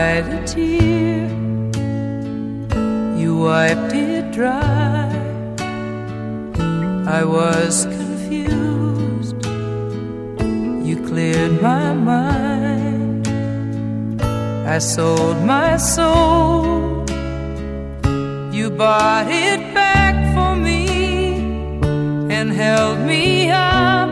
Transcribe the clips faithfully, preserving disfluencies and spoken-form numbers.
cried a tear, you wiped it dry. I was confused, you cleared my mind. I sold my soul, you bought it back for me and held me up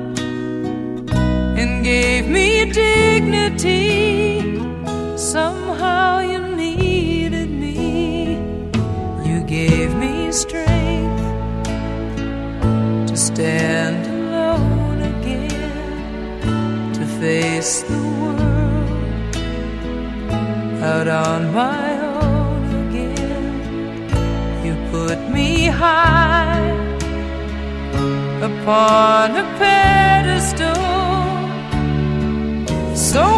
and gave me dignity. Somehow you needed me, you gave me strength to stand alone again, to face the world out on my own again. You put me high upon a pedestal, so